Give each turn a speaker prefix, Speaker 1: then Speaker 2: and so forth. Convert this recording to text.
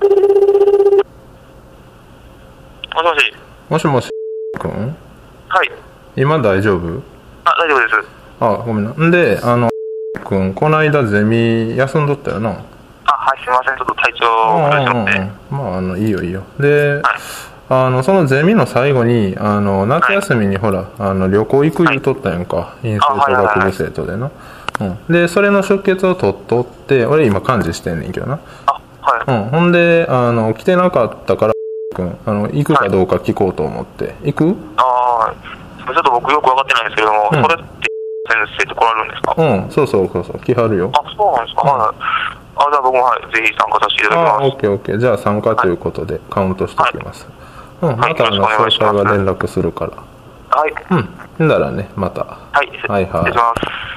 Speaker 1: もしもし。
Speaker 2: もしもし君、
Speaker 1: はい。
Speaker 2: 今大丈夫？
Speaker 1: 大丈夫です。
Speaker 2: ごめんな。んで君、この間ゼミ休んどったよな。
Speaker 1: はい、すいません、ちょっと体調崩しちゃって。
Speaker 2: まあいいよいいよ。で、
Speaker 1: はい、
Speaker 2: そのゼミの最後に夏休みにほら、旅行行く言うとったやんか、院生と学部生とでな。でそれの出欠を取っとって、俺今幹事してんねんけどな。ほんで来てなかったから君、行くかどうか聞こうと思って。行く？
Speaker 1: ちょっと僕よく分かってないんですけども、それって先生って来られるんですか？
Speaker 2: そう来はるよ。
Speaker 1: そうなんですか。じゃあ僕もぜひ参加させていただきます。
Speaker 2: オッケー。じゃあ参加ということでカウントしておきます。また詳細は連絡するから。
Speaker 1: はい。
Speaker 2: ならね、また。
Speaker 1: はい、失礼します。